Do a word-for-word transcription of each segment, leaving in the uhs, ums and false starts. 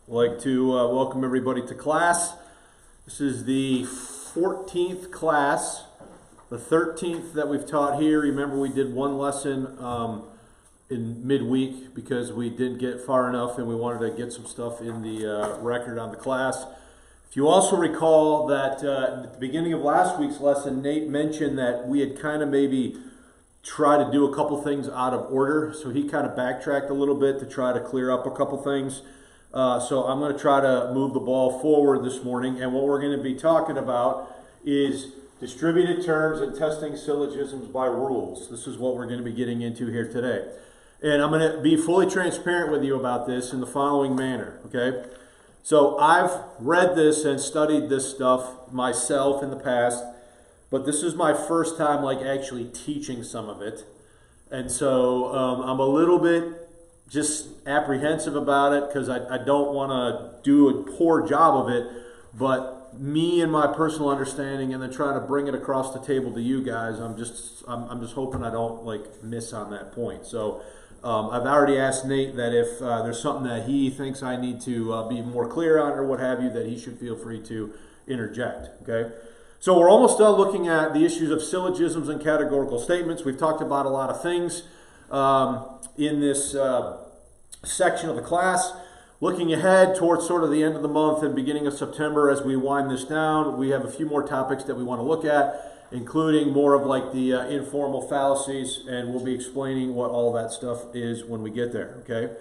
I'd like to uh, welcome everybody to class. This is the fourteenth class, the thirteenth that we've taught here. Remember, we did one lesson um, in midweek because we didn't get far enough and we wanted to get some stuff in the uh, record on the class. If you also recall that uh, at the beginning of last week's lesson, Nate mentioned that we had kind of maybe tried to do a couple things out of order, so he kind of backtracked a little bit to try to clear up a couple things. Uh, so I'm going to try to move the ball forward this morning, and what we're going to be talking about is distributed terms and testing syllogisms by rules. This is what we're going to be getting into here today. And I'm going to be fully transparent with you about this in the following manner, okay? So I've read this and studied this stuff myself in the past, but this is my first time like actually teaching some of it. And so um, I'm a little bit just apprehensive about it because I, I don't want to do a poor job of it, but me and my personal understanding and then trying to bring it across the table to you guys, I'm just I'm, I'm just hoping I don't like miss on that point. So um, I've already asked Nate that if uh, there's something that he thinks I need to uh, be more clear on or what have you, that he should feel free to interject, okay? So we're almost done looking at the issues of syllogisms and categorical statements. We've talked about a lot of things um, in this uh, section of the class. Looking ahead towards sort of the end of the month and beginning of September as we wind this down, we have a few more topics that we want to look at, including more of like the uh, informal fallacies, and we'll be explaining what all that stuff is when we get there, okay?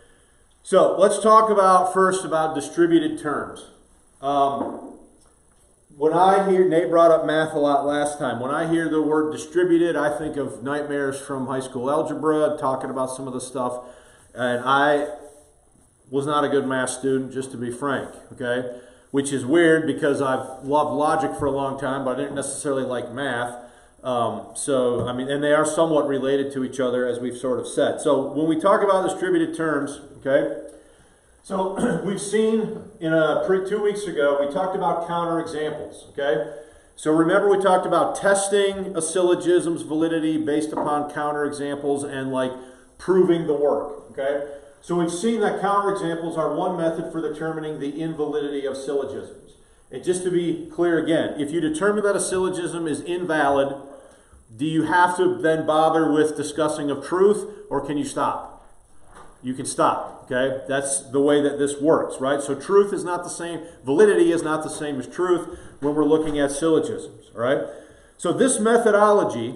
So let's talk about first about distributed terms. Um, when I hear, Nate brought up math a lot last time, when I hear the word distributed, I think of nightmares from high school algebra, talking about some of the stuff. And I was not a good math student, just to be frank, okay? Which is weird because I've loved logic for a long time, but I didn't necessarily like math. Um, so, I mean, and they are somewhat related to each other, as we've sort of said. So, when we talk about distributed terms, okay? So, we've seen in a pre two weeks ago, we talked about counterexamples, okay? So, remember we talked about testing a syllogism's validity based upon counterexamples and like proving the work, okay? So we've seen that counterexamples are one method for determining the invalidity of syllogisms. And just to be clear again, if you determine that a syllogism is invalid, do you have to then bother with discussing of truth, or can you stop? You can stop, okay? That's the way that this works, right? So truth is not the same, validity is not the same as truth when we're looking at syllogisms, all right? So this methodology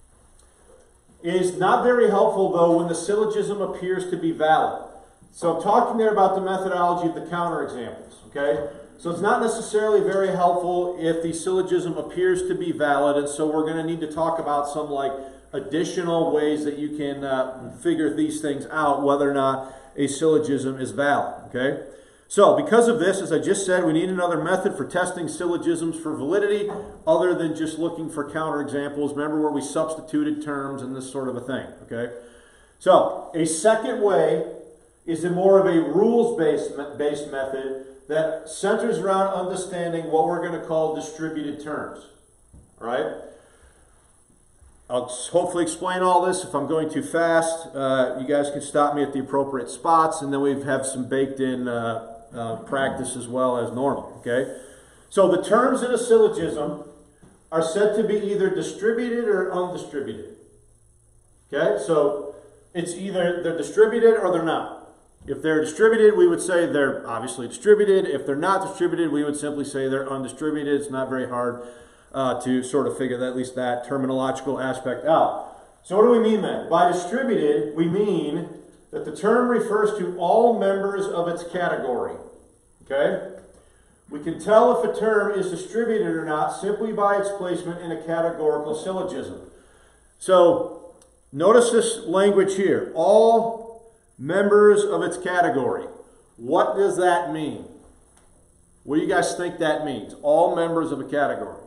is not very helpful, though, when the syllogism appears to be valid. So I'm talking there about the methodology of the counterexamples, okay? So it's not necessarily very helpful if the syllogism appears to be valid, and so we're going to need to talk about some, like, additional ways that you can uh, figure these things out, whether or not a syllogism is valid, okay? So, because of this, as I just said, we need another method for testing syllogisms for validity other than just looking for counterexamples. Remember where we substituted terms and this sort of a thing, okay? So, a second way is a more of a rules-based based method that centers around understanding what we're going to call distributed terms, all right? I'll hopefully explain all this. If I'm going too fast, uh, you guys can stop me at the appropriate spots, and then we have some baked-in uh, Uh, practice as well as normal, okay? So the terms in a syllogism are said to be either distributed or undistributed, okay? So it's either they're distributed or they're not. If they're distributed, we would say they're obviously distributed. If they're not distributed, we would simply say they're undistributed. It's not very hard uh, to sort of figure that, at least that terminological aspect out. So what do we mean then? By distributed, we mean that the term refers to all members of its category, okay? We can tell if a term is distributed or not simply by its placement in a categorical syllogism. So, notice this language here, all members of its category. What does that mean? What do you guys think that means? All members of a category.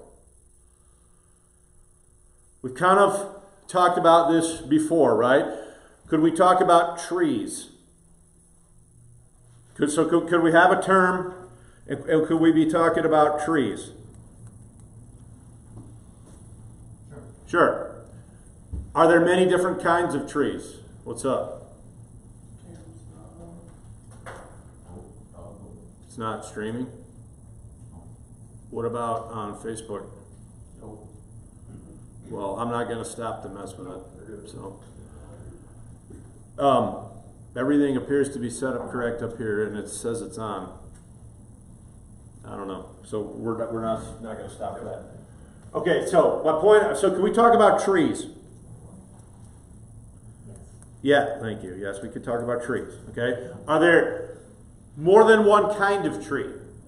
We've kind of talked about this before, right? Could we talk about trees? Could, so could, could we have a term, and, and could we be talking about trees? Sure. Sure. Are there many different kinds of trees? What's up? It's not streaming? What about on Facebook? Nope. Well, I'm not going to stop to mess with it. So, um, everything appears to be set up correct up here, and it says it's on. I don't know. So we're not, we're not not going to stop for that. Okay. So my point. So can we talk about trees? Yeah. Thank you. Yes, we could talk about trees. Okay. Are there more than one kind of tree?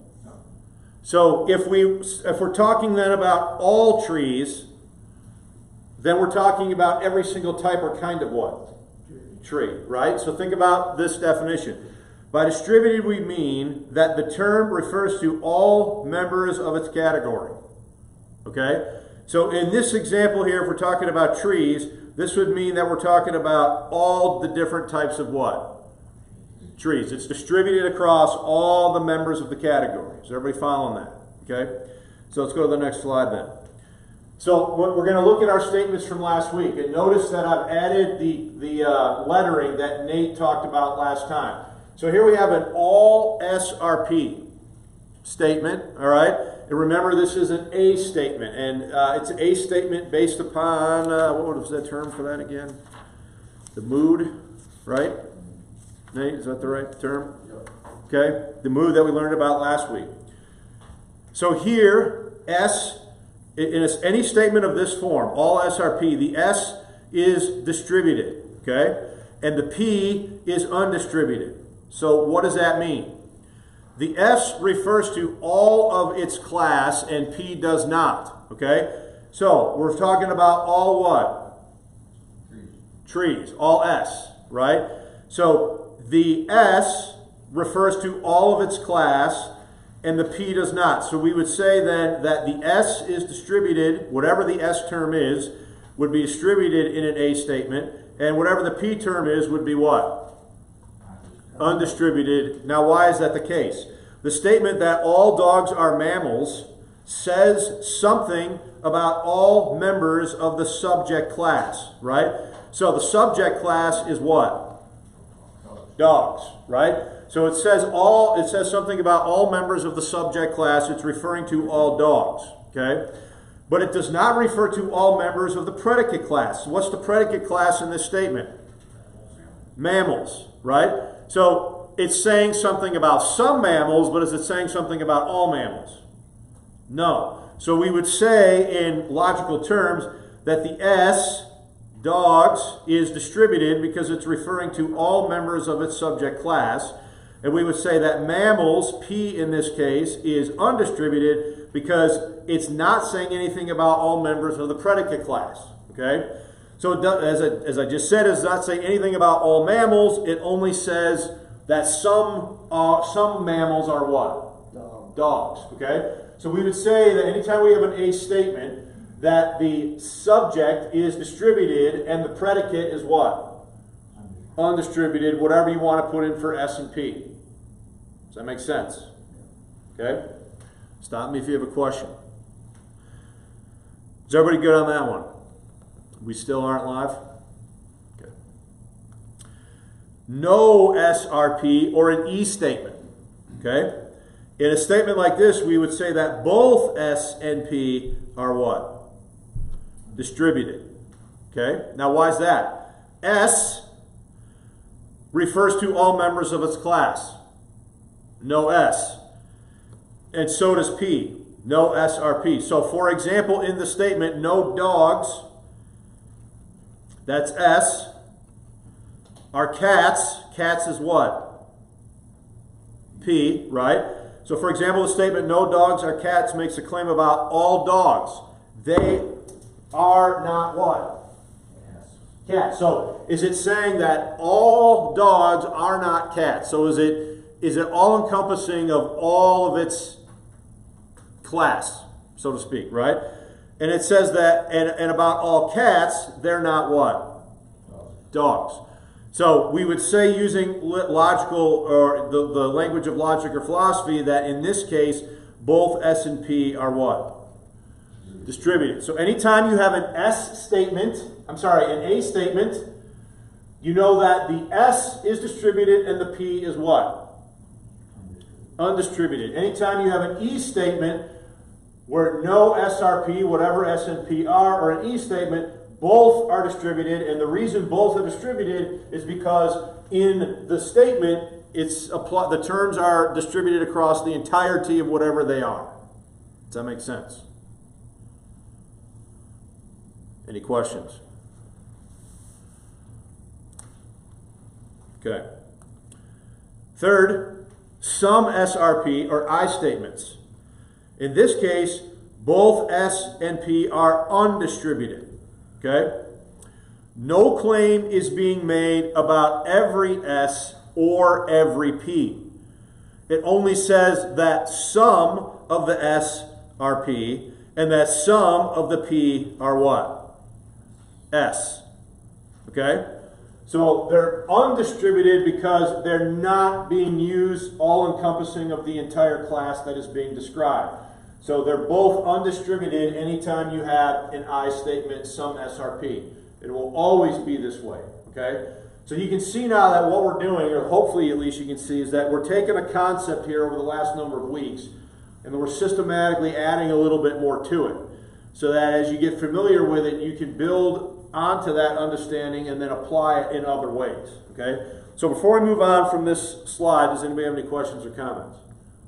So if we if we're talking then about all trees, then we're talking about every single type or kind of what? Tree, right? So think about this definition. By distributed, we mean that the term refers to all members of its category. Okay? So in this example here, if we're talking about trees, this would mean that we're talking about all the different types of what? Trees. It's distributed across all the members of the category. Is everybody following that? Okay? So let's go to the next slide then. So we're going to look at our statements from last week. And notice that I've added the, the uh, lettering that Nate talked about last time. So here we have an all S R P statement, all right? And remember, this is an A statement. And uh, it's an A statement based upon, uh, what was that term for that again? The mood, right? Nate, is that the right term? Yep. Okay, the mood that we learned about last week. So here, S, in any statement of this form, all S R P, the S is distributed, okay? And the P is undistributed. So what does that mean? The S refers to all of its class and P does not, okay? So we're talking about all what? Trees. Trees, all S, right? So the S refers to all of its class and the P does not. So we would say then that the S is distributed, whatever the S term is, would be distributed in an A statement, and whatever the P term is would be what? Undistributed. Now why is that the case? The statement that all dogs are mammals says something about all members of the subject class, right? So the subject class is what? Dogs, right? So it says all, it says something about all members of the subject class. It's referring to all dogs, okay? But it does not refer to all members of the predicate class. What's the predicate class in this statement? Mammals, right? So it's saying something about some mammals, but is it saying something about all mammals? No. So we would say in logical terms that the S, dogs, is distributed because it's referring to all members of its subject class. And we would say that mammals, P in this case, is undistributed because it's not saying anything about all members of the predicate class. Okay? So as I, as I just said, it does not say anything about all mammals. It only says that some, uh, some mammals are what? Dog. Dogs. Okay? So we would say that anytime we have an A statement, that the subject is distributed and the predicate is what? Undistributed, whatever you want to put in for S and P. Does that make sense? Okay? Stop me if you have a question. Is everybody good on that one? We still aren't live? Okay. No S R P or an E statement. Okay? In a statement like this, we would say that both S and P are what? Distributed. Okay? Now, why is that? S refers to all members of its class. No S. And so does P. No S R P. So, for example, in the statement, no dogs, that's S, are cats. Cats is what? P, right? So, for example, the statement, no dogs are cats, makes a claim about all dogs. They are not what? Cats. So is it saying that all dogs are not cats? So is it is it all encompassing of all of its class, so to speak, right? And it says that, and, and about all cats, they're not what? Dogs. So we would say, using logical or the, the language of logic or philosophy, that in this case, both S and P are what? Distributed. So anytime you have an S statement, I'm sorry, an A statement, you know that the S is distributed and the P is what? undistributed. Anytime you have an E statement where no S R P, whatever S and P are, or an E statement, both are distributed. And the reason both are distributed is because in the statement, it's the terms are distributed across the entirety of whatever they are. Does that make sense? Any questions? Okay. Third, some S R P or I statements. In this case, both S and P are undistributed. Okay? No claim is being made about every S or every P. It only says that some of the S are P and that some of the P are what? S. Okay? So they're undistributed because they're not being used all-encompassing of the entire class that is being described. So they're both undistributed anytime you have an I statement, some S R P. It will always be this way. Okay? So you can see now that what we're doing, or hopefully at least you can see, is that we're taking a concept here over the last number of weeks, and we're systematically adding a little bit more to it. So that as you get familiar with it, you can build onto that understanding and then apply it in other ways. Okay? So before we move on from this slide, does anybody have any questions or comments?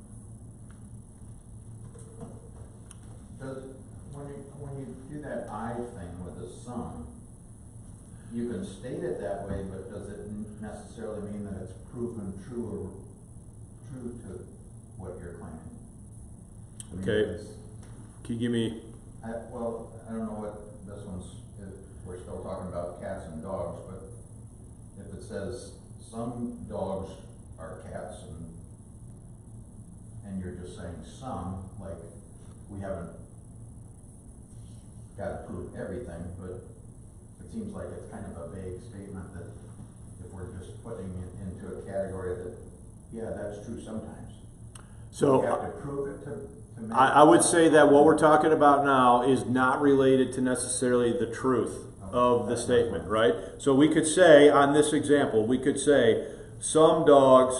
Does, when, you, when you do that I thing with the sum, you can state it that way, but does it necessarily mean that it's proven true or true to what you're claiming? I mean, okay. Can you give me... I, well, I don't know what this one's... We're still talking about cats and dogs, but if it says some dogs are cats and and you're just saying some, like we haven't got to prove everything, but it seems like it's kind of a vague statement that if we're just putting it into a category that, yeah, that's true sometimes. So we have to prove it to I, I would say that what we're talking about now is not related to necessarily the truth of the statement, right? So we could say, on this example, we could say, some dogs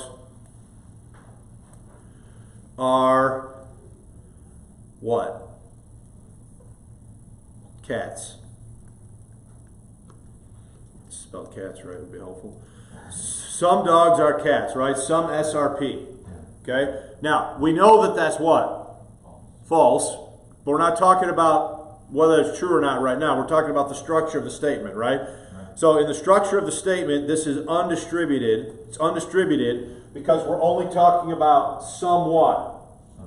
are what? Cats. Spell cats right would be helpful. Some dogs are cats, right? Some S R P. Okay? Now, we know that that's what? False. But we're not talking about whether it's true or not right now. We're talking about the structure of the statement, right? right? So in the structure of the statement, this is undistributed. It's undistributed because we're only talking about somewhat.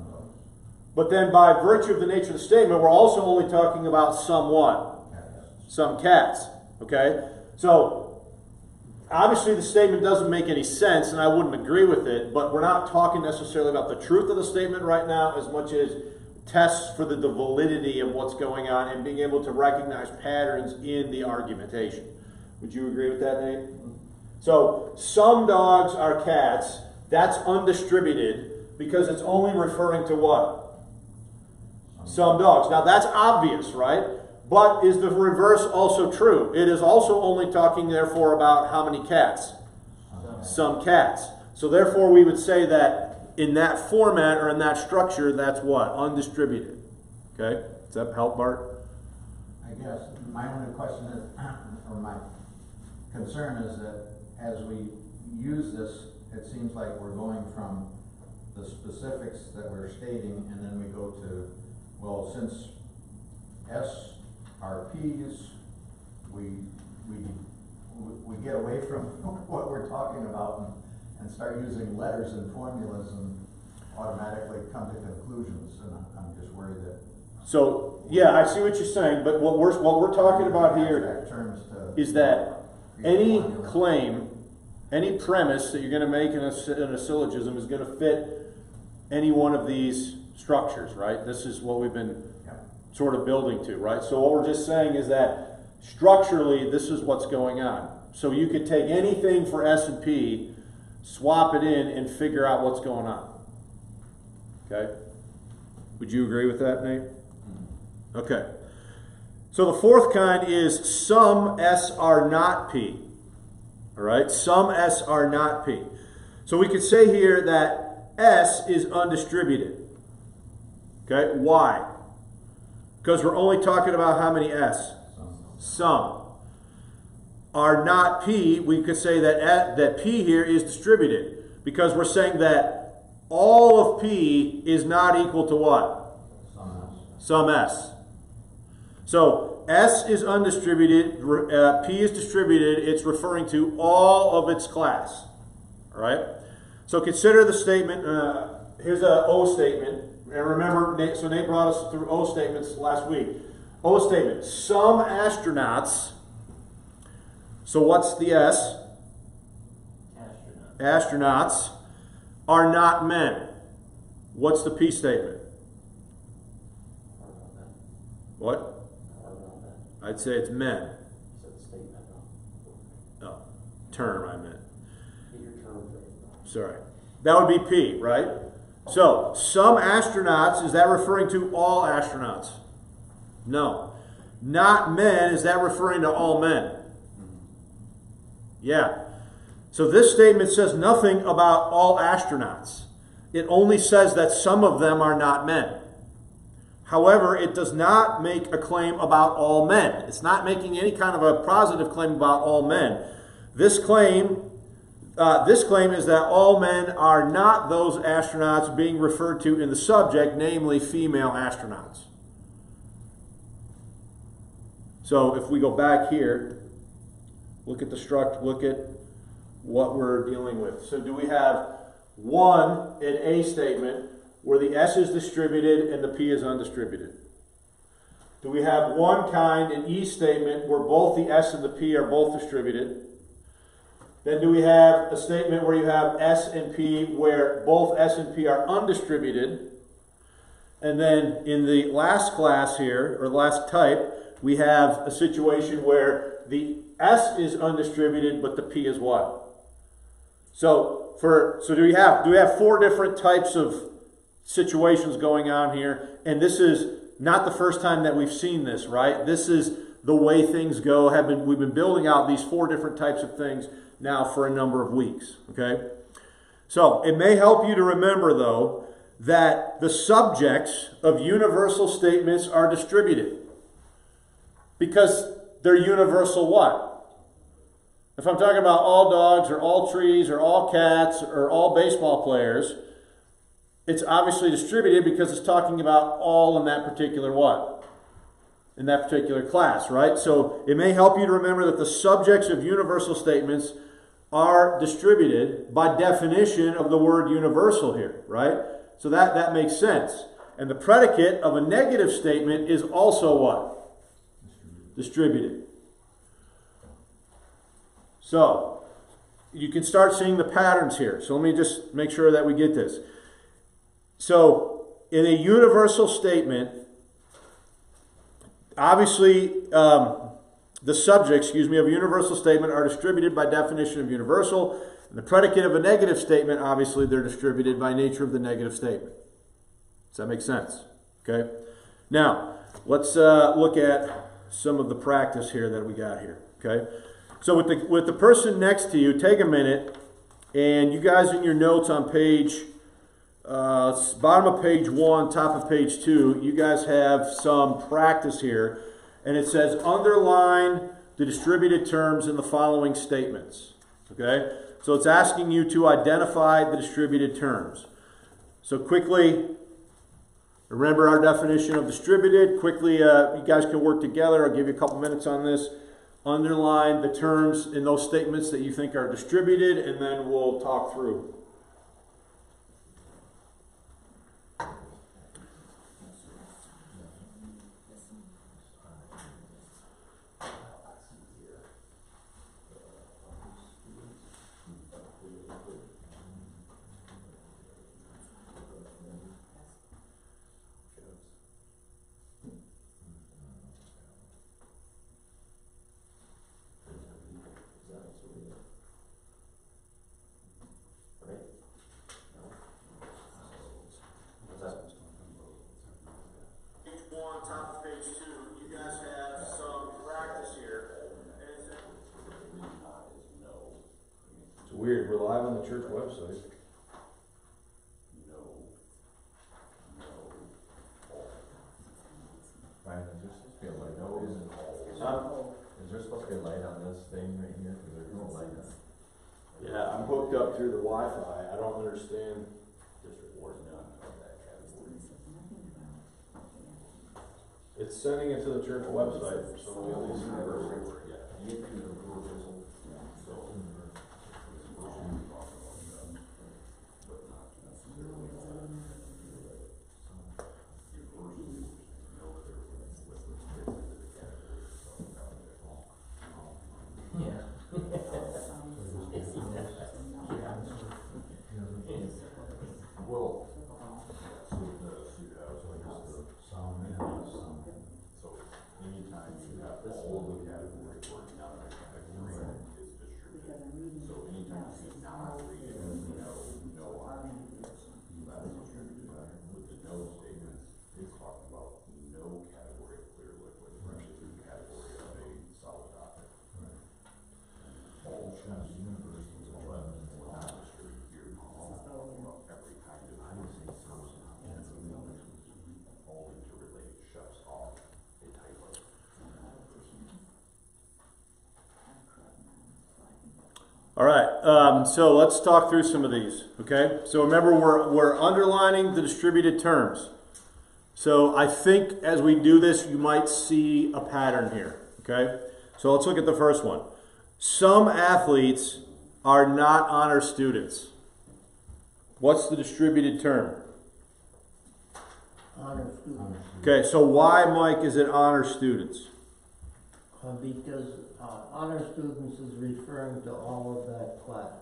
But then by virtue of the nature of the statement, we're also only talking about somewhat. Some cats. Okay? So obviously the statement doesn't make any sense, and I wouldn't agree with it, but we're not talking necessarily about the truth of the statement right now as much as tests for the validity of what's going on and being able to recognize patterns in the argumentation. Would you agree with that, Nate? So, some dogs are cats. That's undistributed because it's only referring to what? Some dogs. Now, that's obvious, right? But is the reverse also true? It is also only talking, therefore, about how many cats? Some cats. So, therefore, we would say that in that format or in that structure, that's what? Undistributed. Okay? Does that help, Bart? I guess my only question is, or my concern is that as we use this, it seems like we're going from the specifics that we're stating, and then we go to, well, since S R Ps, we we we get away from what we're talking about and and start using letters and formulas and automatically come to conclusions, and I'm, I'm just worried that. So yeah, I see what you're saying, but what we're what we're talking about here is that any claim, any premise that you're going to make in a, in a syllogism is going to fit any one of these structures, right? This is what we've been yeah. sort of building to, right? So what we're just saying is that structurally, this is what's going on. So you could take anything for S and P, swap it in, and figure out what's going on. Okay? Would you agree with that, Nate? Okay. So the fourth kind is some S are not P. All right? Some S are not P. So we could say here that S is undistributed. Okay, why? Because we're only talking about how many S? Some. Are not P, we could say that, that P here is distributed, because we're saying that all of P is not equal to what? Some S. Some S. So S is undistributed, uh, P is distributed, it's referring to all of its class. All right? So consider the statement, uh, here's a O statement, and remember, Nate, so Nate brought us through O statements last week. O statement, some astronauts, so what's the S? Astronauts. Astronauts are not men. What's the P statement? What? I'd say it's men. No, term I meant. Sorry. That would be P, right? So, some astronauts, is that referring to all astronauts? No. Not men, is that referring to all men? Yeah. So this statement says nothing about all astronauts. It only says that some of them are not men. However, it does not make a claim about all men. It's not making any kind of a positive claim about all men. This claim, uh, this claim is that all men are not those astronauts being referred to in the subject, namely female astronauts. So if we go back here, look at the struct, look at what we're dealing with. So do we have one, an A statement, where the S is distributed and the P is undistributed? Do we have one kind, an E statement, where both the S and the P are both distributed? Then do we have a statement where you have S and P, where both S and P are undistributed? And then in the last class here, or last type, we have a situation where the S is undistributed, but the P is what? So for so do we have do we have four different types of situations going on here? And this is not the first time that we've seen this, right? This is the way things go. Have been we've been building out these four different types of things now for a number of weeks. Okay? So it may help you to remember, though, that the subjects of universal statements are distributed. Because they're universal what? If I'm talking about all dogs or all trees or all cats or all baseball players, it's obviously distributed because it's talking about all in that particular what? In that particular class, right? So it may help you to remember that the subjects of universal statements are distributed by definition of the word universal here, right? So that, that makes sense. And the predicate of a negative statement is also what? Distributed. So, you can start seeing the patterns here. So let me just make sure that we get this. So, in a universal statement, obviously, um, the subjects, excuse me, of a universal statement are distributed by definition of universal. And the predicate of a negative statement, obviously, they're distributed by nature of the negative statement. Does that make sense? Okay. Now, let's uh, look at some of the practice here that we got here. Okay. So with the with the person next to you, take a minute, and you guys in your notes on page uh, bottom of page one, top of page two, you guys have some practice here, and it says underline the distributed terms in the following statements. Okay, so it's asking you to identify the distributed terms. So quickly, remember our definition of distributed. Quickly, uh, you guys can work together. I'll give you a couple minutes on this. Underline the terms in those statements that you think are distributed, and then we'll talk through. Weird, we're live on the church website. hooked up through the Wi-Fi. I don't understand. District Ward none of that category. It's sending it to the church website for some reason. Yeah, you get to the proposal, so. Yeah. Well, so the, so you have like the sound and the sound. So anytime you have all the categories or another category is distributed. So anytime you see non-reading, you know, no option. That's distributed. With the no statements, it's talking about no category of clear liquid versus the category of a solid object. All Chef's Universe was eleven will not distribute here. Well, every kind of, I would say, source and all interrelated chefs are a type of. All right, um, so let's talk through some of these, okay? So remember, we're, we're underlining the distributed terms. So I think as we do this, you might see a pattern here, okay? So let's look at the first one. Some athletes are not honor students. What's the distributed term? Honor students, Okay, so why, Mike, is it honor students? uh, because, uh, honor students is referring to all of that class.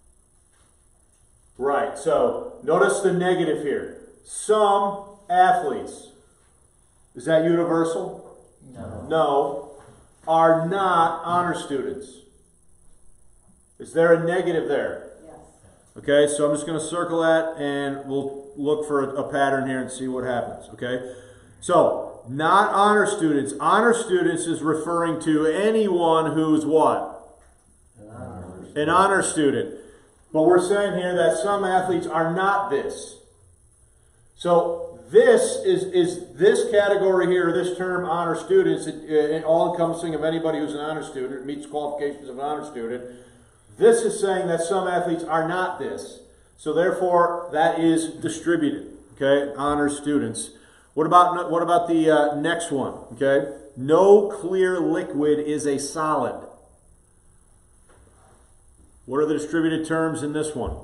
Right, so notice the negative here. Some athletes, is that universal? No. No, are not honor students. Is there a negative there? Yes. Okay, so I'm just going to circle that and we'll look for a, a pattern here and see what happens, okay? So, not honor students. Honor students is referring to anyone who's what? An honor. An honor student. But we're saying here that some athletes are not this. So, this is, is this category here, this term honor students, it, it, all encompassing of anybody who's an honor student, it meets qualifications of an honor student. This is saying that some athletes are not this. So therefore, that is distributed. Okay, honor students. What about, what about the uh, next one? Okay, no clear liquid is a solid. What are the distributed terms in this one?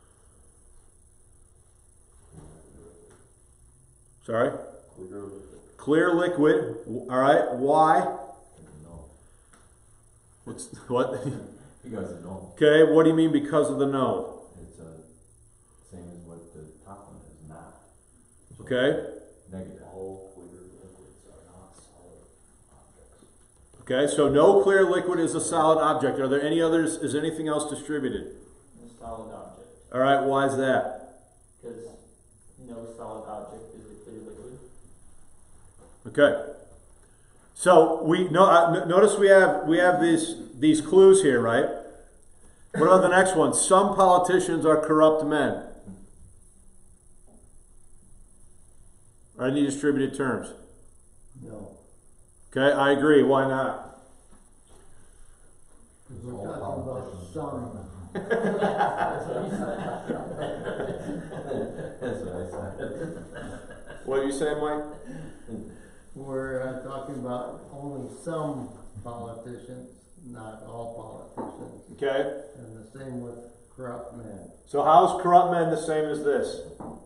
Sorry? Clear liquid. Clear liquid. All right, why? No. What's, what? Because it no. Okay, what do you mean because of the no? It's a, same as what the top one is not. So Okay, negative. All clear liquids are not solid objects. okay, so no clear liquid is a solid object. Are there any others? Is anything else distributed? A solid object, All right, why is that? because no solid object is a clear liquid. Okay. So we no, uh, notice we have we have these these clues here, right? What about the next one? Some politicians are corrupt men. Are any distributed terms? No. Okay, I agree. Why not? Because we're talking about some. That's what I said. What are you saying, Mike? We're uh, talking about only some politicians, not all politicians. Okay. And the same with corrupt men. So how is corrupt men the same as this?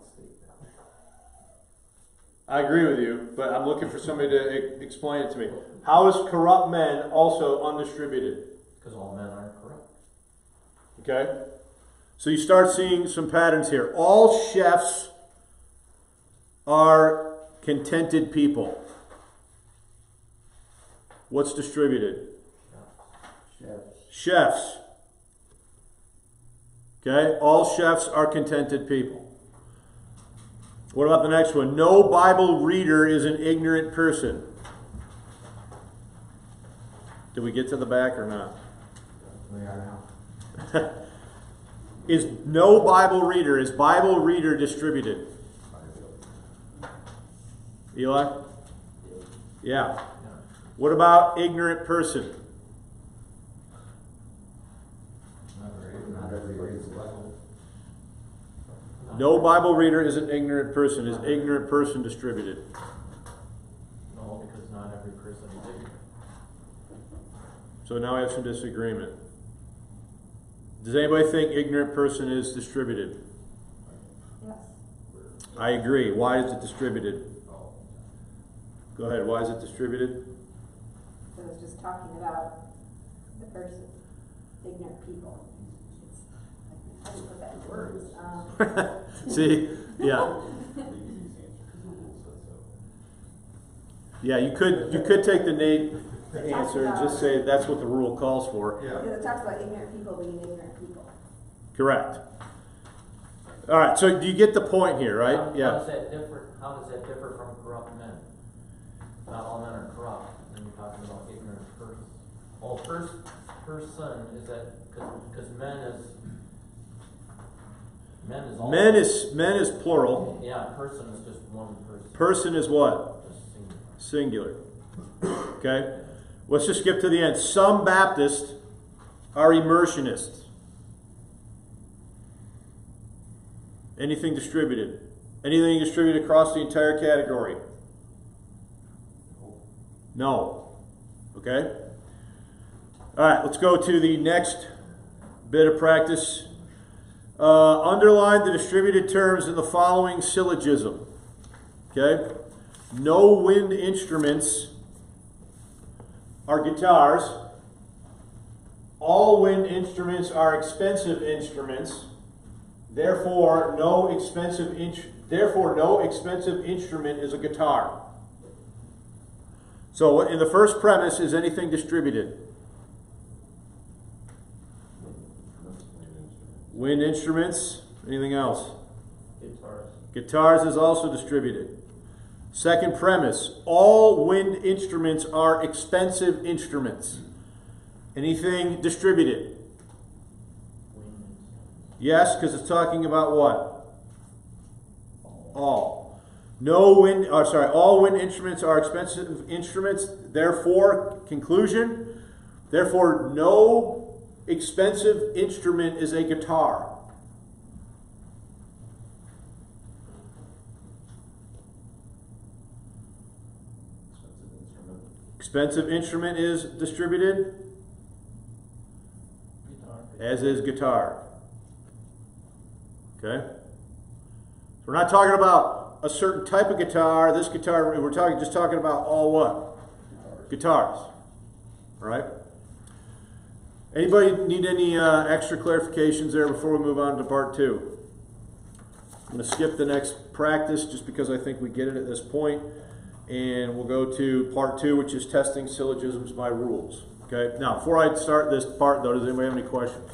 I agree with you, but I'm looking for somebody to e- explain it to me. How is corrupt men also undistributed? Because all men aren't corrupt. Okay? So you start seeing some patterns here. All chefs are contented people. What's distributed? Chefs. Chefs. Okay? All chefs are contented people. What about the next one? No Bible reader is an ignorant person. Did we get to the back or not? We are now. Is no Bible reader, is Bible reader distributed? Eli? Yeah. What about ignorant person? Not very, not everybody is No Bible reader is an ignorant person. Is ignorant person distributed? No, because not every person is ignorant. So now I have some disagreement. Does anybody think ignorant person is distributed? Yes. I agree. Why is it distributed? Oh, Go ahead. Why is it distributed? So I was just talking about the person, ignorant people. It's, I didn't put that in words. Um, See? Yeah. the easiest answer, because the rule says so. Yeah, you could you could take the Nate answer and just say that's what the rule calls for. Yeah. Because it talks about ignorant people being ignorant people. Correct. All right, so do you get the point here, right? How, how Yeah. does that differ? How does that differ from corrupt men? Not all men are corrupt. When you're talking about ignorant person. Oh, first person is that because men is men is all Men is men is plural. yeah. Person is just one person. Person is what? Just singular. Singular. Okay? Let's just skip to the end. Some Baptists are immersionists. Anything distributed? Anything distributed across the entire category? No. Okay? All right, let's go to the next bit of practice. Uh, underline the distributed terms in the following syllogism. Okay? No wind instruments are guitars. All wind instruments are expensive instruments. Therefore, no expensive int- therefore no expensive instrument is a guitar. So, in the first premise, is anything distributed? Wind instruments. Anything else? Guitars. Guitars is also distributed. Second premise, all wind instruments are expensive instruments. Anything distributed? Yes, because it's talking about what? All. No wind, or sorry, all wind instruments are expensive instruments. Therefore, conclusion, therefore no expensive instrument is a guitar. Expensive instrument is distributed, Guitar. as is guitar. Okay? So we're not talking about a certain type of guitar. This guitar, we're talking just talking about all what? Guitars. All right? Anybody need any uh, extra clarifications there before we move on to part two? I'm going to skip the next practice just because I think we get it at this point, and we'll go to part two, which is testing syllogisms by rules. Okay? Now, before I start this part, though, does anybody have any questions?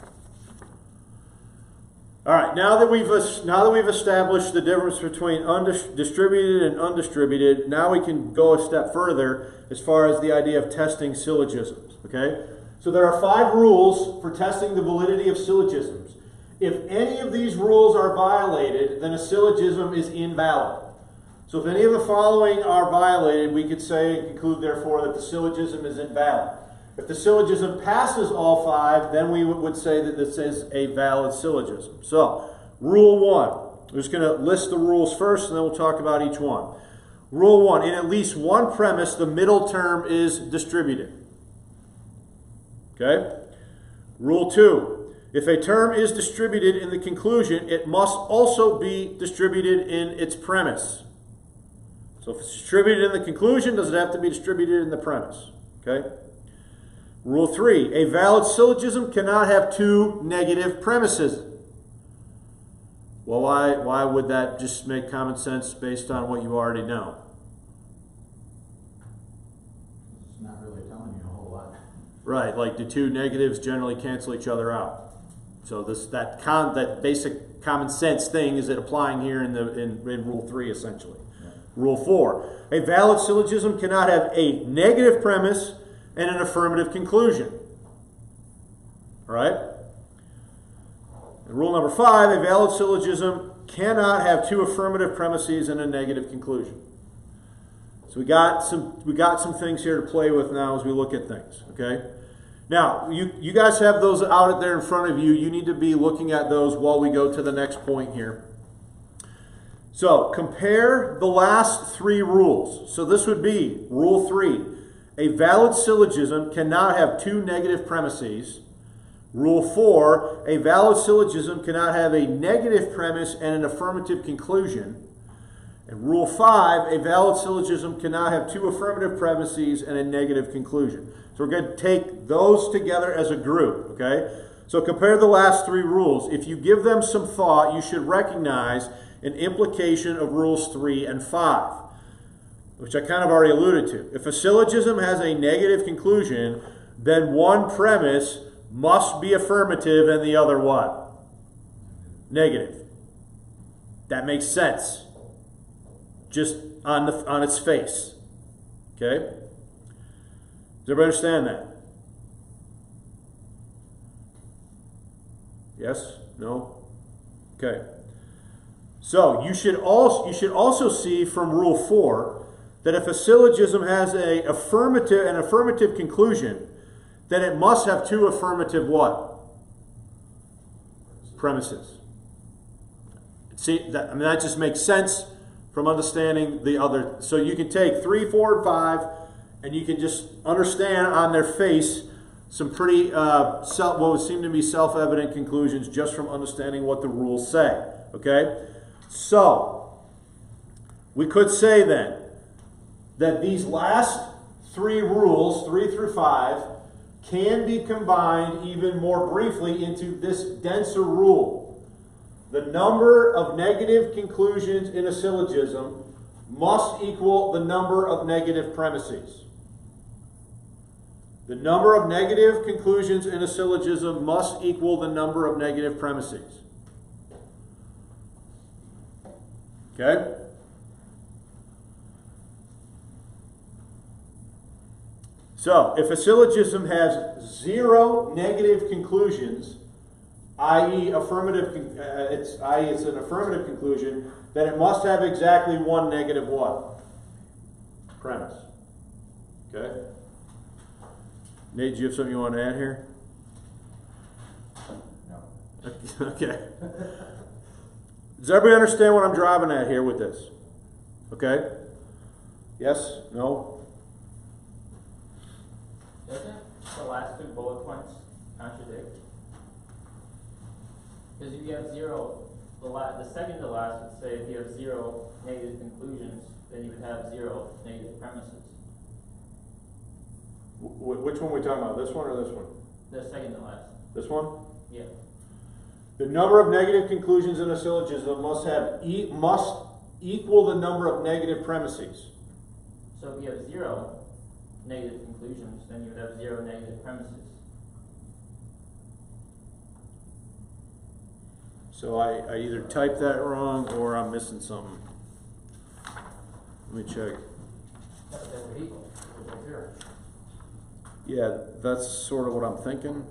All right. Now that we've now that we've established the difference between undis- distributed and undistributed, now we can go a step further as far as the idea of testing syllogisms. Okay. So there are five rules for testing the validity of syllogisms. If any of these rules are violated, then a syllogism is invalid. So if any of the following are violated, we could say and conclude, therefore, that the syllogism is invalid. If the syllogism passes all five, then we would say that this is a valid syllogism. So, rule one. We're just going to list the rules first, and then we'll talk about each one. Rule one. In at least one premise, the middle term is distributed. Okay? Rule two. If a term is distributed in the conclusion, it must also be distributed in its premise. So if it's distributed in the conclusion, does it have to be distributed in the premise? Okay? Rule three, a valid syllogism cannot have two negative premises. Well, why, why would that just make common sense based on what you already know? It's not really telling you a whole lot. Right, like the two negatives generally cancel each other out. So this that con, that basic common sense thing is it applying here in the in, in rule three essentially. Yeah. Rule four, a valid syllogism cannot have a negative premise and an affirmative conclusion. All right? And rule number five, a valid syllogism cannot have two affirmative premises and a negative conclusion. So we got some we got some things here to play with now as we look at things, okay? Now, you, you guys have those out there in front of you. You need to be looking at those while we go to the next point here. So compare the last three rules. So this would be rule three. A valid syllogism cannot have two negative premises. Rule four, a valid syllogism cannot have a negative premise and an affirmative conclusion. And rule five, a valid syllogism cannot have two affirmative premises and a negative conclusion. So we're going to take those together as a group, okay? So compare the last three rules. If you give them some thought, you should recognize an implication of rules three and five, which I kind of already alluded to. If a syllogism has a negative conclusion, then one premise must be affirmative and the other what? Negative. That makes sense. Just on, the, on its face. Okay? Does everybody understand that? Yes? No? Okay. So you should also you should also see from rule four that if a syllogism has a affirmative an affirmative conclusion, then it must have two affirmative what? Premises. See, that, I mean that just makes sense from understanding the other. So you can take three, four, and five, and you can just understand on their face some pretty uh, self, what would seem to be self-evident conclusions just from understanding what the rules say. Okay. So, we could say then that these last three rules, three through five, can be combined even more briefly into this denser rule. The number of negative conclusions in a syllogism must equal the number of negative premises. The number of negative conclusions in a syllogism must equal the number of negative premises. Okay? So, if a syllogism has zero negative conclusions, that is affirmative, uh, it's, that is it's an affirmative conclusion, then it must have exactly one negative what? Premise. Okay? Nate, do you have something you want to add here? No. Okay. Does everybody understand what I'm driving at here with this? Okay? Yes? No? Doesn't the last two bullet points contradict? Because if you have zero, the la the second to last would say if you have zero negative conclusions, then you would have zero negative premises. W which one are we talking about? This one or this one? The second to last. This one? Yeah. The number of negative conclusions in a syllogism must have e must equal the number of negative premises. So if you have zero negative conclusions, then you would have zero negative premises. So I, I either typed that wrong or I'm missing something. Let me check. That would be equal, which is zero. Yeah, that's sort of what I'm thinking.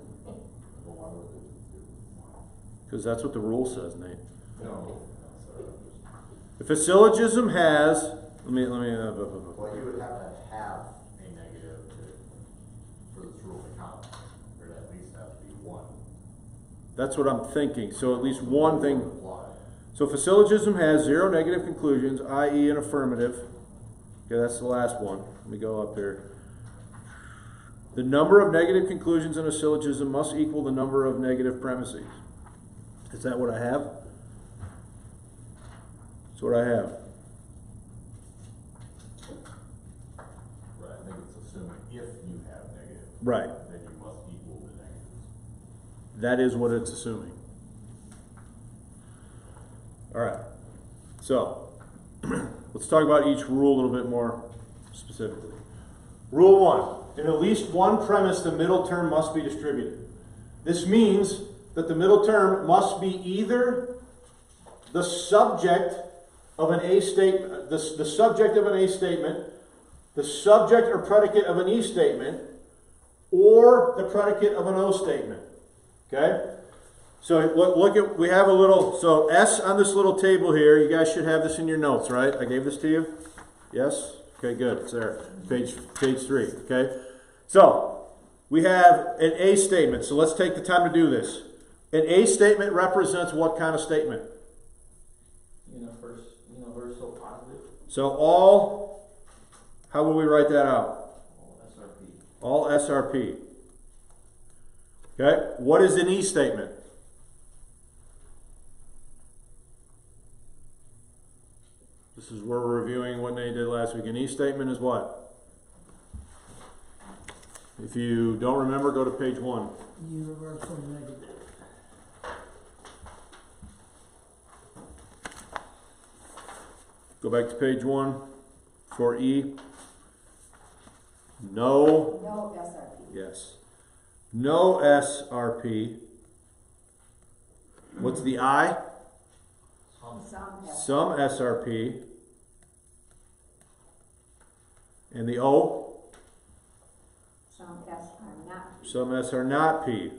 Because that's what the rule says, Nate. No. If a syllogism has, let me, let me, uh, blah, blah, blah. Well, you would have to have a negative to, for this rule to count. There'd at least have to be one. That's what I'm thinking. So at least one thing. Apply. So if a syllogism has zero negative conclusions, that is an affirmative, okay, that's the last one. Let me go up here. The number of negative conclusions in a syllogism must equal the number of negative premises. Is that what I have? That's what I have. Right, I think it's assuming if you have negative. Right. Then you must equal the negatives. That is what it's assuming. All right. So, let's talk about each rule a little bit more specifically. Rule one. In at least one premise, the middle term must be distributed. This means that the middle term must be either the subject of an A statement, the, the subject of an A statement, the subject or predicate of an E statement, or the predicate of an O statement. Okay? So look, look at, we have a little, so S on this little table here, you guys should have this in your notes, right? I gave this to you? Yes? Okay, good. It's there. Page, page three. Okay? So, we have an A statement. So let's take the time to do this. An A statement represents what kind of statement? Universal, the word so positive, So all, how will we write that out? all S R P. All S R P. Okay, what is an E statement? This is where we're reviewing what Nate did last week. An E statement is what? If you don't remember, go to page one. Universal negative. Go back to page one for E. No, No S R P. yes. No S R P. What's the I? Some. Some S. Some S R P. And the O? Some S are not. P. Some S are not P.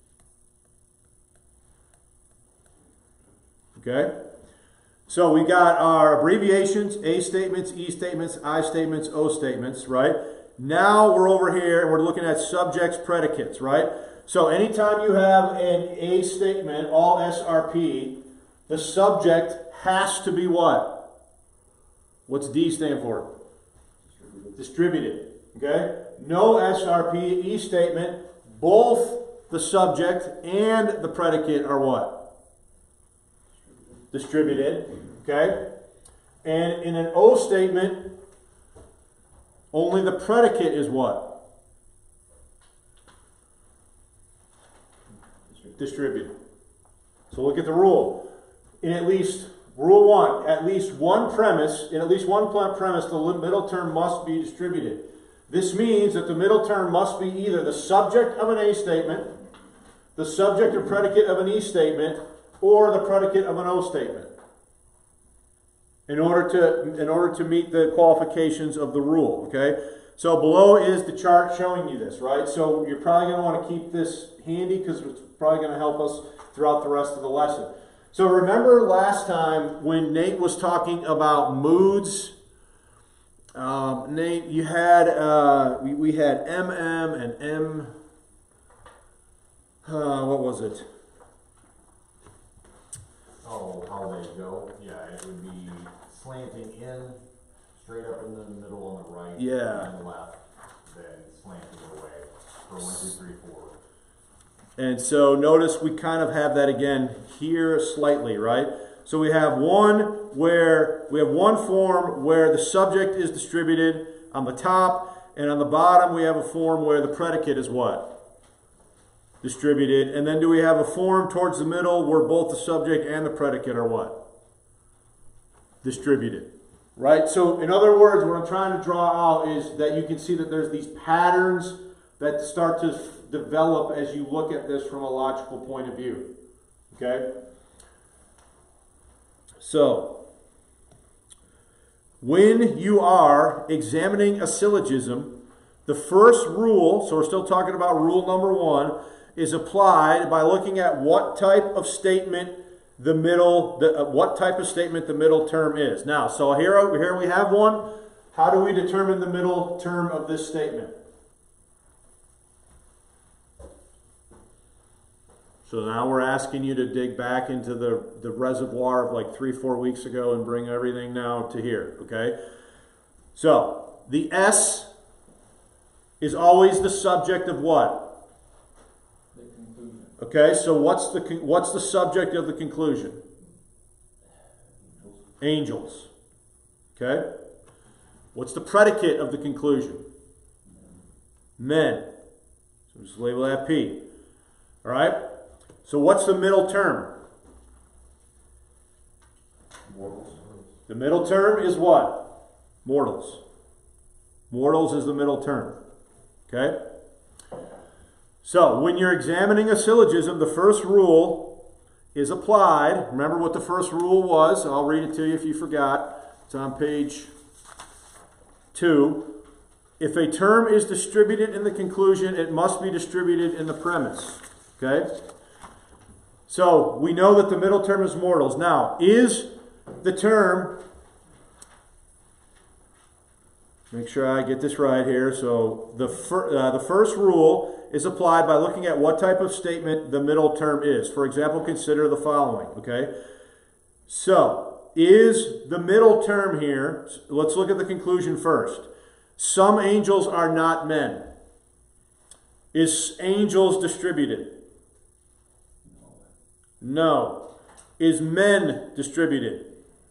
Okay? So we got our abbreviations, A statements, E statements, I statements, O statements, right? Now we're over here and we're looking at subjects, predicates, right? So anytime you have an A statement, all S R P, the subject has to be what? What's D stand for? Distributed. Okay? No S R P, E statement, both the subject and the predicate are what? Distributed. Okay? And in an O statement, only the predicate is what? Distributed. So look at the rule. In at least, rule one, at least one premise, in at least one premise, the middle term must be distributed. This means that the middle term must be either the subject of an A statement, the subject or predicate of an E statement, or the predicate of an O statement. In order to, in order to meet the qualifications of the rule, okay? So below is the chart showing you this, right? So you're probably going to want to keep this handy because it's probably going to help us throughout the rest of the lesson. So remember last time when Nate was talking about moods, um, Nate, you had, uh, we, we had M M and M, uh, what was it? Oh, how they go? Yeah, it would be slanting in, straight up in the middle on the right, Yeah. and left, then slanting away for one, two, three, four. And so notice we kind of have that again here slightly, right? So we have one where we have one form where the subject is distributed on the top, and on the bottom we have a form where the predicate is what? Distributed. And then do we have a form towards the middle where both the subject and the predicate are what? Distributed. Right? So in other words, what I'm trying to draw out is that you can see that there's these patterns that start to develop as you look at this from a logical point of view. Okay? So, when you are examining a syllogism, the first rule, so we're still talking about rule number one, is applied by looking at what type of statement the middle, the, uh, what type of statement the middle term is. Now, so here, here we have one. How do we determine the middle term of this statement? So now we're asking you to dig back into the, the reservoir of like three, four weeks ago and bring everything now to here, okay? So, the S is always the subject of what? The conclusion. Okay, so what's the, what's the subject of the conclusion? Angels. Okay? What's the predicate of the conclusion? Men. So just label that P. All right? So what's the middle term? Mortals. The middle term is what? Mortals. Mortals is the middle term. Okay? So, when you're examining a syllogism, the first rule is applied. Remember what the first rule was. I'll read it to you if you forgot. It's on page two. If a term is distributed in the conclusion, it must be distributed in the premise. Okay? So, we know that the middle term is mortals. Now, is the term, make sure I get this right here. So, the, fir, uh, the first rule is applied by looking at what type of statement the middle term is. For example, consider the following. Okay? So, is the middle term here, let's look at the conclusion first. Some angels are not men. Is angels distributed? No. Is men distributed?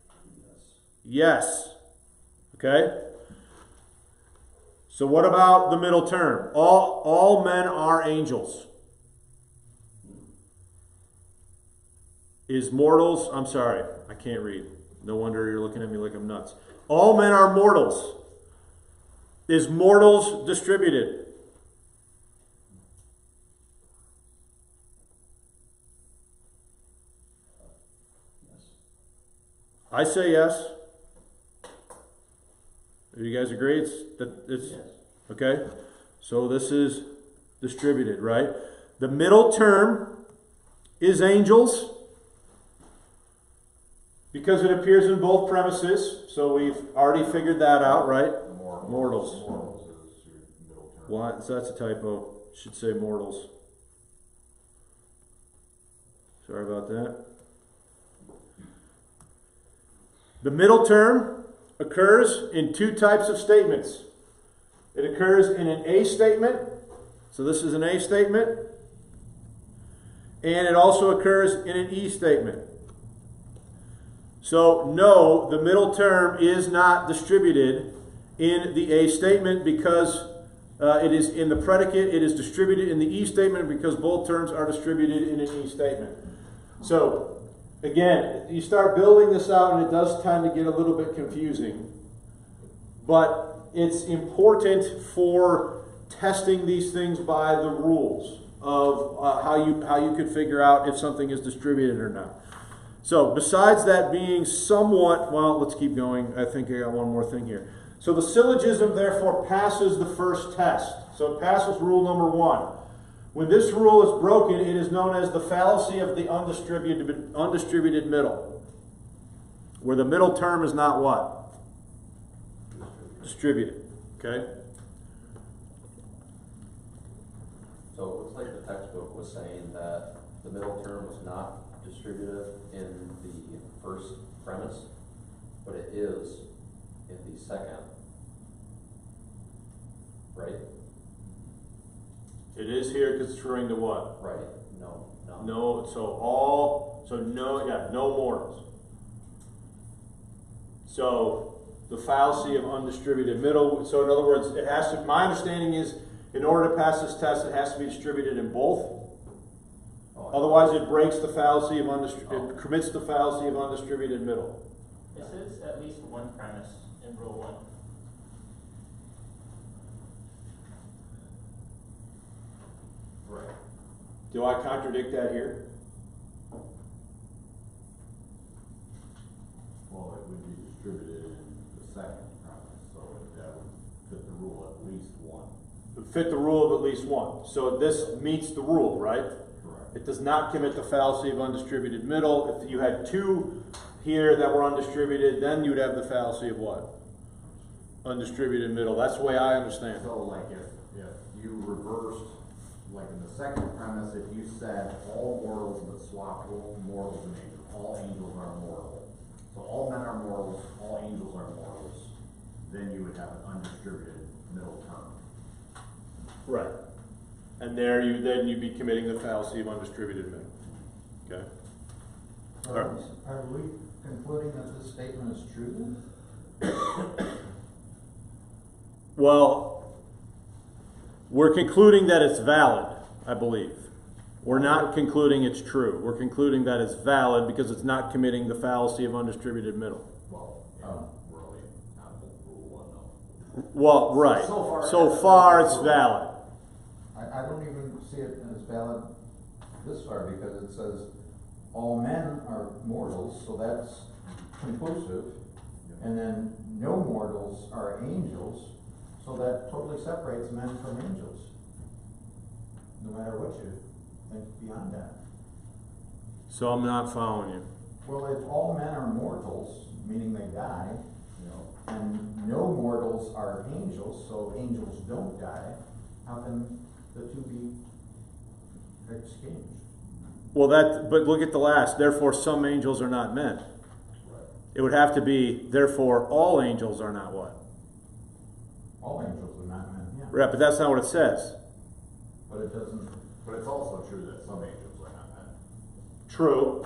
Yes. Okay? So what about the middle term? All, all men are angels. Is mortals, I'm sorry, I can't read. No wonder you're looking at me like I'm nuts. All men are mortals. Is mortals distributed? I say yes. Do you guys agree? It's that it's okay. So this is distributed, right? The middle term is angels because it appears in both premises. So we've already figured that out, right? Mortals. Mortals. Mortals is your middle term. What? So that's a typo. Should say mortals. Sorry about that. The middle term occurs in two types of statements. It occurs in an A statement. So this is an A statement. And it also occurs in an E statement. So no, the middle term is not distributed in the A statement because uh, it is in the predicate. It is distributed in the E statement because both terms are distributed in an E statement. So again, you start building this out and it does tend to get a little bit confusing. But it's important for testing these things by the rules of uh, how you how you could figure out if something is distributed or not. So besides that being somewhat, well, let's keep going. I think I got one more thing here. So the syllogism therefore passes the first test. So it passes rule number one. When this rule is broken, it is known as the fallacy of the undistributed, undistributed middle, where the middle term is not what? Distributed. Okay? So it looks like the textbook was saying that the middle term was not distributive in the first premise, but it is in the second, right? It is here because it's referring to what? Right, no, no. No, so all, so no, yeah, no mortals. So the fallacy of undistributed middle, so in other words, it has to, my understanding is, in order to pass this test, it has to be distributed in both. Oh, Otherwise, it breaks the fallacy of undistributed, it commits the fallacy of undistributed middle. It says at least one premise in rule one. Right. Do I contradict that here? Well, it would be distributed in the second premise, so that would fit the rule at least one. It would fit the rule of at least one. So this meets the rule, right? Correct. It does not commit the fallacy of undistributed middle. If you had two here that were undistributed, then you'd have the fallacy of what? Undistributed middle. That's the way I understand it. So like if, if you reversed, like in the second premise, if you said all mortals but swapped mortals and angels, all angels are mortal. So all men are mortals, all angels are mortals, then you would have an undistributed middle term. Right. And there you then you'd be committing the fallacy of undistributed middle. Okay? All right. Are we concluding that this statement is true then? Well, we're concluding that it's valid, I believe. We're not concluding it's true. We're concluding that it's valid because it's not committing the fallacy of undistributed middle. Well, yeah, Oh. really, not rule one though. Well, right. So far- So far it's valid. I, I don't even see it as valid this far because it says all men are mortals, so that's conclusive. And then no mortals are angels, so that totally separates men from angels. No matter what you think beyond that. So I'm not following you. Well, if all men are mortals, meaning they die, you know, and no mortals are angels, so angels don't die, how can the two be exchanged? Well, that, but look at the last. Therefore, some angels are not men. Right. It would have to be, therefore, all angels are not what? All angels are not men, yeah. Right, but that's not what it says. But it doesn't, But it's also true that some angels are not men. True.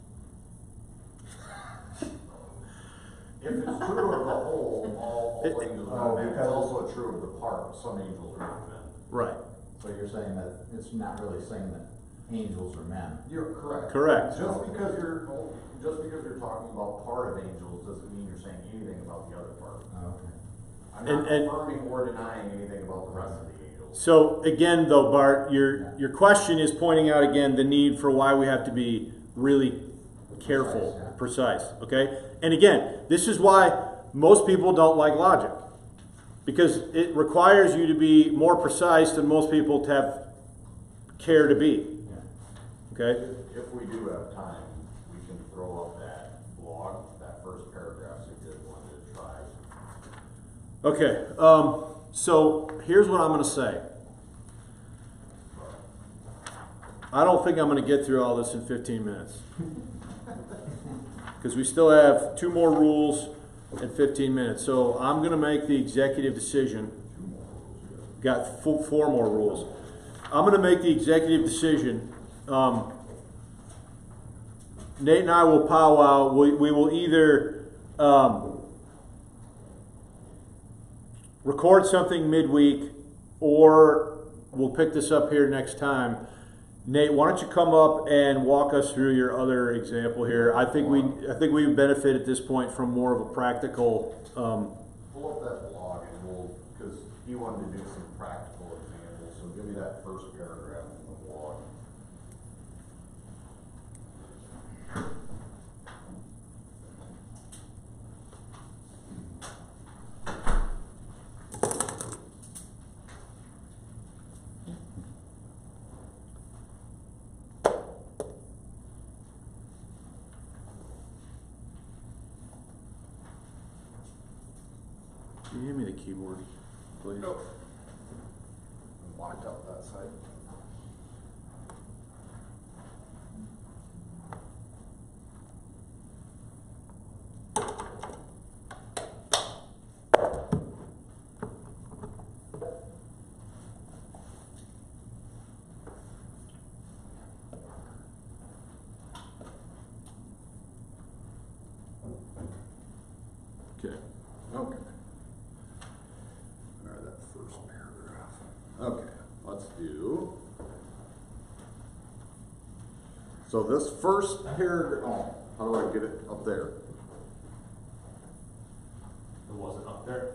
If it's true of the whole, all, all It- angels oh, are men, it's because- also true of the part, some angels are not men. Right. so you're saying that it's not really saying that angels are men. You're correct. Correct. Just because you're, just because you're talking about part of angels doesn't mean you're saying anything about the other part. Okay. I'm And- not and- confirming or denying anything about the rest of the angels. So again, though, Bart, your your question is pointing out again the need for why we have to be really careful, Precise, precise. yeah. Okay, and again, this is why most people don't like logic, because it requires you to be more precise than most people to have care to be. Yeah. Okay. If, if we do have time, we can throw up that blog, that first paragraph, so you guys wanted to try. Okay. Um, so here's what I'm going to say. I don't think I'm going to get through all this in fifteen minutes. Because we still have two more rules in fifteen minutes. So I'm going to make the executive decision. Got four, four more rules. I'm going to make the executive decision. Um, Nate and I will powwow. We, we will either um, record something midweek, or we'll pick this up here next time. Nate, why don't you come up and walk us through your other example here? I think we, I think we benefit at this point from more of a practical. Um, Pull up that blog and we'll, because he wanted to do some practical examples, so give me that first paragraph in the blog. Can you hand me the keyboard, please? Locked up that side. Okay. Okay. All right, that first paragraph. Okay, let's do. So this first paragraph, oh, how do I get it up there? It wasn't up there.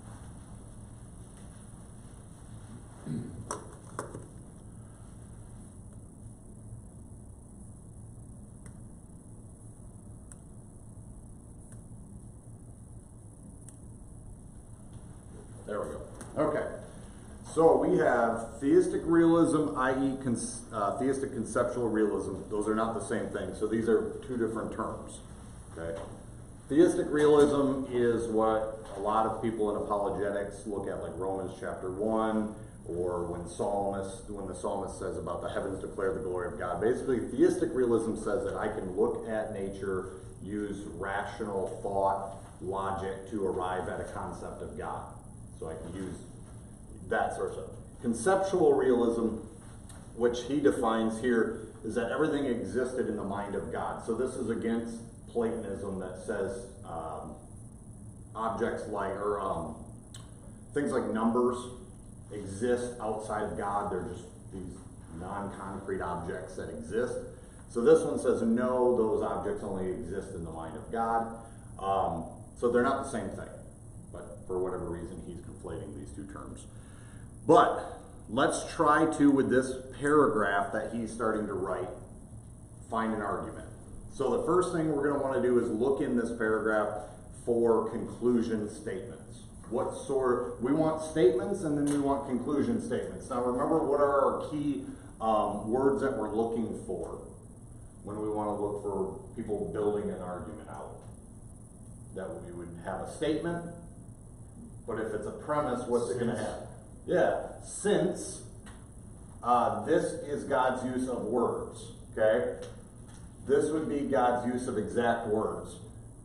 There we go. Okay. So we have theistic realism, that is con- uh, theistic conceptual realism. Those are not the same thing. So these are two different terms. Okay. Theistic realism is what a lot of people in apologetics look at, like Romans chapter one, or when psalmist, when the psalmist says about the heavens declare the glory of God. Basically, theistic realism says that I can look at nature, use rational thought, logic to arrive at a concept of God. So I can use that sort of stuff. Conceptual realism, which he defines here, is that everything existed in the mind of God. So this is against Platonism that says um, objects like, or um, things like numbers exist outside of God. They're just these non-concrete objects that exist. So this one says, no, those objects only exist in the mind of God. Um, so they're not the same thing. But for whatever reason, he's conflating these two terms. But let's try to, with this paragraph that he's starting to write, find an argument. So the first thing we're going to want to do is look in this paragraph for conclusion statements. What sort, we want statements and then we want conclusion statements. Now remember, what are our key um, words that we're looking for when we want to look for people building an argument out? That we would have a statement, but if it's a premise, what's it going to have? Yeah, since uh, this is God's use of words, okay? This would be God's use of exact words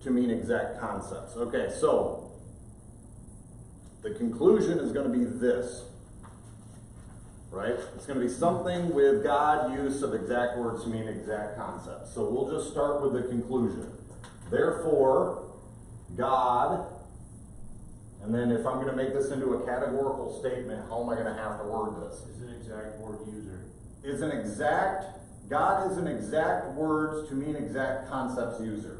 to mean exact concepts. Okay, so the conclusion is going to be this, right? It's going to be something with God use of exact words to mean exact concepts. So we'll just start with the conclusion. Therefore, God, and then if I'm going to make this into a categorical statement, how am I going to have to word this? Is an exact word user. Is an exact, God is an exact words to mean exact concepts user.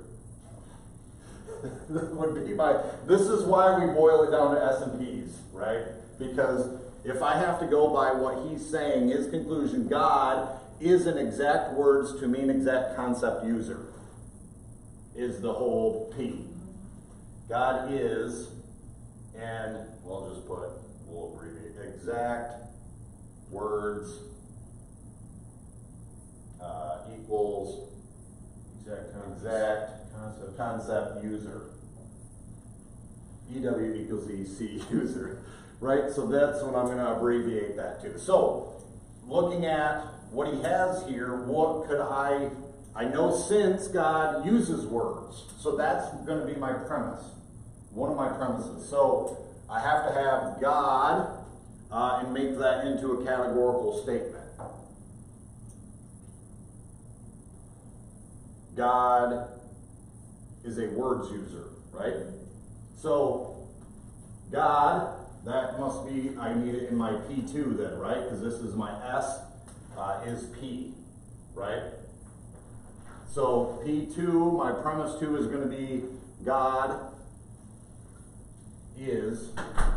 That would be my, this is why we boil it down to S and P's, right? Because if I have to go by what he's saying, his conclusion, God is an exact words to mean exact concept user, is the whole P. God is, and we'll just put, we'll abbreviate, exact words uh, equals Exact concept. exact Concept. concept user. E W equals E C user, right? So that's what I'm going to abbreviate that to. So, looking at what he has here, what could I, I know since God uses words, so that's going to be my premise, one of my premises. So, I have to have God uh, and make that into a categorical statement. God is a words user, right? So, God, that must be, I need it in my P two then, right? Because this is my S, uh, is P, right? So, P two, my premise two is going to be God is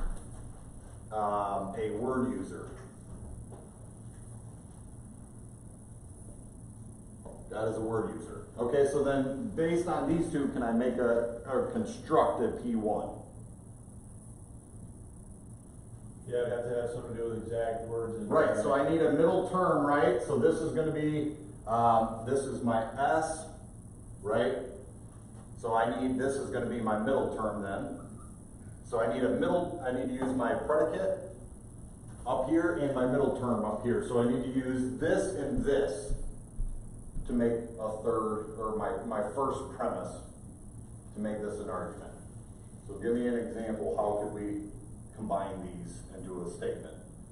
um, a word user. God is a word user. Okay, so then based on these two, can I make a, or construct a P one? Yeah, it'd have to have something to do with exact words and. Right, so I need a middle term, right? So this is going to be, um, this is my S, right? So I need, this is going to be my middle term then. So I need a middle, I need to use my predicate up here and my middle term up here. So I need to use this and this to make a third, or my, my first premise to make this an argument. So give me an example, how could we combine these into a statement?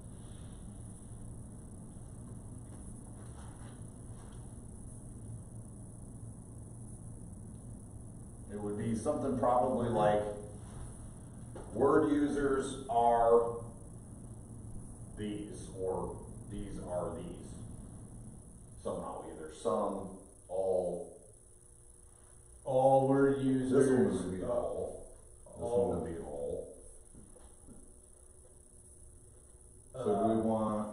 It would be something probably like, word users are these, or these are these. Somehow, either some, all. All word users. This one would be uh, all. This all. one would be all. So do we want,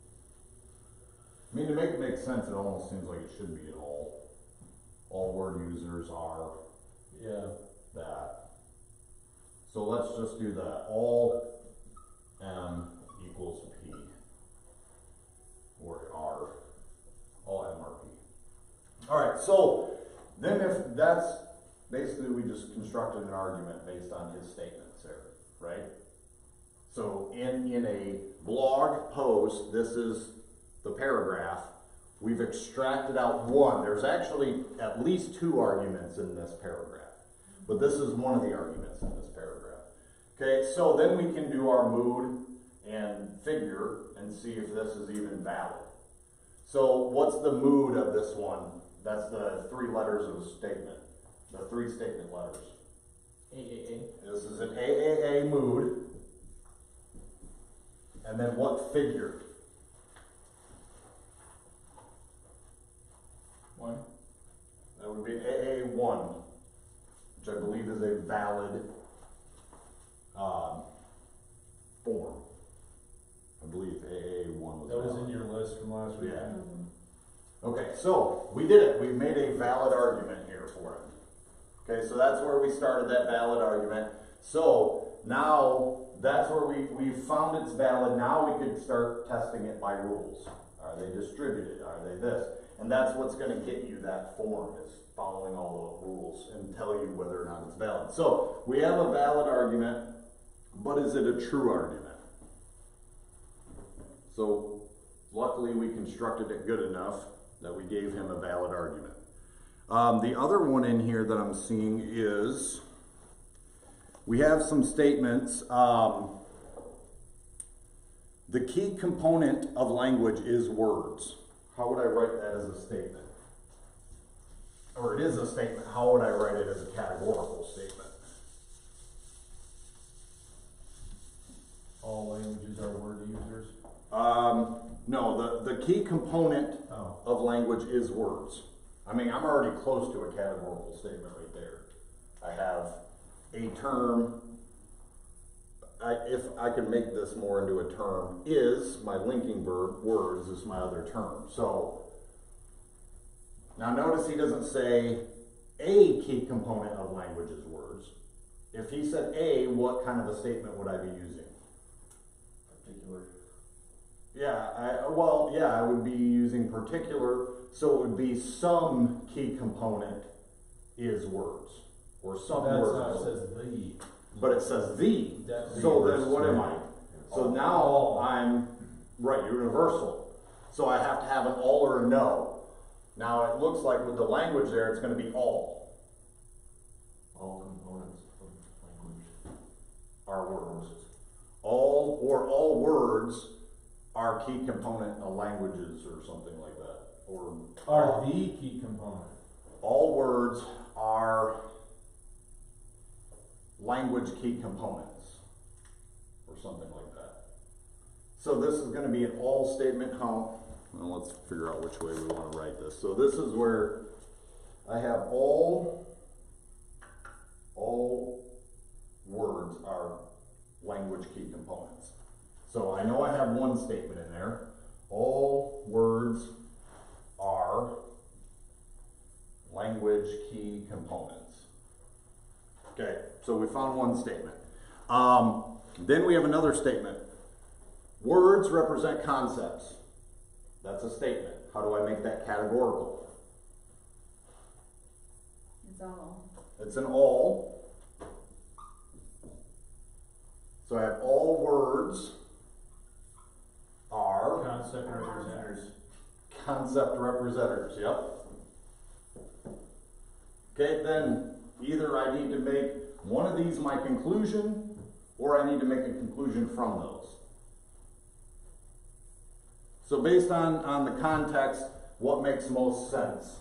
I mean, to make it make sense, it almost seems like it should be an all. All word users are Yeah. that. So let's just do that. All M equals P. Or R. All M are P. Alright, so then if that's, basically we just constructed an argument based on his statements there, right? So in, in a blog post, this is the paragraph, we've extracted out one. There's actually at least two arguments in this paragraph. But this is one of the arguments in this paragraph. Okay, so then we can do our mood and figure and see if this is even valid. So what's the mood of this one? That's the three letters of a statement. The three statement letters. A A A. This is an A A A mood. And then what figure? One. That would be A A one, which I believe is a valid um, form. I believe A A one was That was valid. in your list from last week. Yeah. Okay, so we did it. We made a valid argument here for it. Okay, so that's where we started that valid argument. So now that's where we, we found it's valid. Now we could start testing it by rules. Are they distributed? Are they this? And that's what's going to get you that form, is following all the rules and tell you whether or not it's valid. So we have a valid argument, but is it a true argument? So luckily we constructed it good enough that we gave him a valid argument. Um, the other one in here that I'm seeing is, we have some statements. Um, the key component of language is words. How would I write that as a statement? Or it is a statement, how would I write it as a categorical statement? All languages are word users. Um, no, the, the key component Oh. of language is words. I mean, I'm already close to a categorical statement right there. I have a term, I, if I can make this more into a term, is my linking verb, words is my other term. So, now notice he doesn't say a key component of language is words. If he said a, what kind of a statement would I be using? Particular. Yeah, I, well, yeah, I would be using particular, so it would be some key component is words, or some That's words. how it says the. But it says the, That's so the then what am I? So All. now I'm, right, universal. So I have to have an all or a no. Now it looks like with the language there, it's gonna be all All components of language. are words. All, or all words are key component of languages or something like that, or. Are the key component. All words are language key components, or something like that. So this is going to be an all statement. How? Well, let's figure out which way we want to write this. So this is where I have all, all words are language key components. So I know I have one statement in there. All words are language key components. Okay, so we found one statement. Um, then we have another statement. Words represent concepts. That's a statement. How do I make that categorical? It's all. It's an all. So I have all words are Concept representatives. concept representatives, yep. Okay, then either I need to make one of these my conclusion, or I need to make a conclusion from those. So based on, on the context, what makes most sense?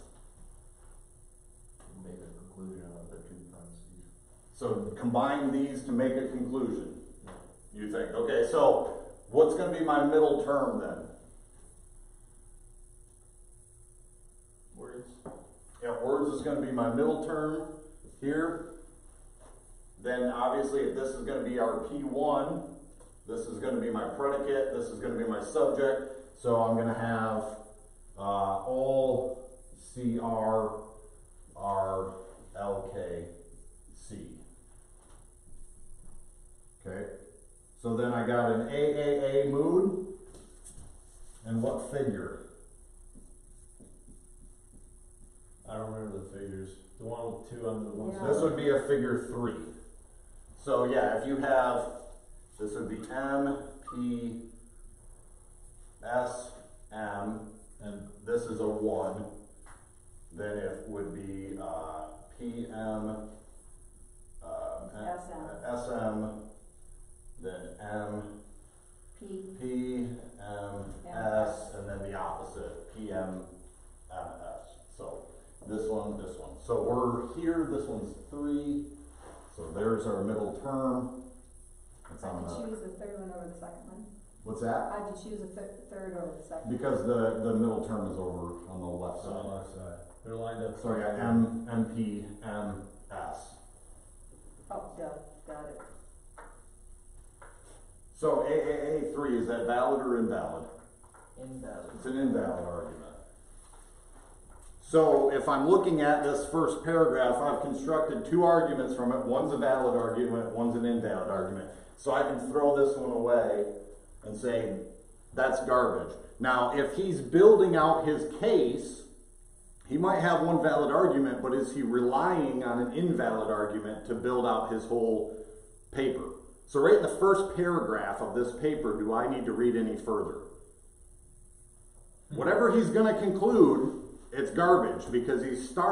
Make a conclusion out of the two parentheses. So combine these to make a conclusion, you think. Okay, so what's going to be my middle term then? Words. Yeah, words is going to be my middle term here. Then obviously if this is going to be our P one, this is going to be my predicate, this is going to be my subject. So I'm going to have uh, all C R R L K C. Okay, so then I got an A A A mood, and what figure? I don't remember the figures. The one with two on the one Yeah. side. This would be a figure three. So yeah, if you have, this would be M, P, S, M, and this is a one, then it would be uh, P, M, um, S M. S, M, then M, P. P, M, S, and then the opposite, P, M, M, S. So this one, this one. So we're here, this one's three. So there's our middle term. It's on How'd the, you choose the third one over the second one? what's that? How'd you choose the thir- third over the second? Because the, the middle term is over on the left On the side. left side. They're lined up. So I got M, M, P, M, S. Oh, got, got it. So A A A three, is that valid or invalid? Invalid. It's an invalid argument. So if I'm looking at this first paragraph, I've constructed two arguments from it. One's a valid argument, one's an invalid argument. So I can throw this one away and say, that's garbage. Now, if he's building out his case, he might have one valid argument, but is he relying on an invalid argument to build out his whole paper? So right in the first paragraph of this paper, do I need to read any further? Whatever he's going to conclude, it's garbage because he's starting